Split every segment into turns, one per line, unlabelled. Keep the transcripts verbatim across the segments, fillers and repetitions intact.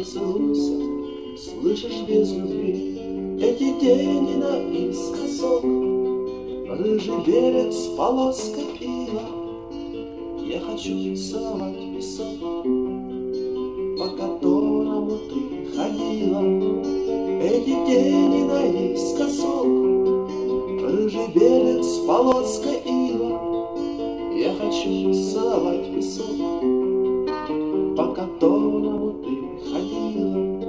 поцелуйся, слышишь, без любви эти тени наискосок. Рыжий берег с полоской ила, я хочу целовать песок, по которому ты ходила. Эти тени наискосок, рыжий берег с полоской ила, я хочу целовать песок, по которому ты ходила.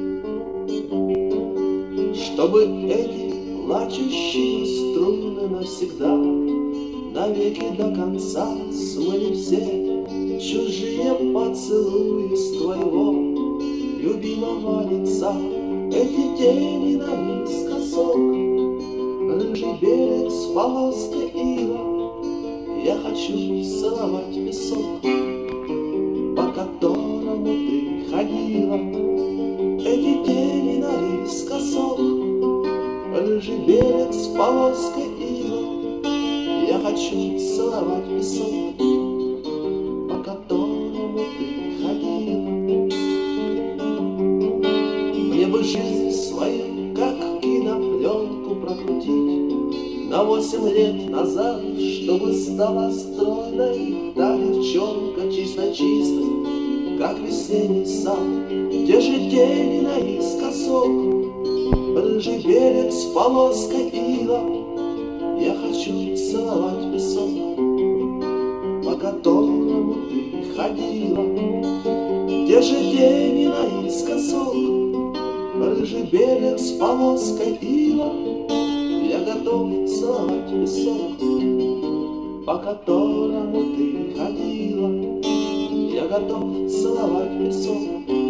Чтобы эти плачущие струны навсегда, навеки до конца смыли все чужие поцелуи с твоего любимого лица. Эти тени наискосок, рыжий берег с полоской ила, я хочу целовать песок, по которому ты ходила. Эти тени наискосок, рыжий берег с полоской ила, я хочу целовать песок, по которому ты ходила. Мне бы жизнь свою, как кинопленку, прокрутить на восемь лет назад, чтобы стала стройной та девчонка, чисто-чистой, как весенний сад. Где же тени наискосок, рыжий берег с полоской ила, я хочу целовать песок, по которому ты ходила. Где же тени наискосок, рыжий берег с полоской ила, я готов целовать песок, по которому ты ходила. Я готов целовать песок,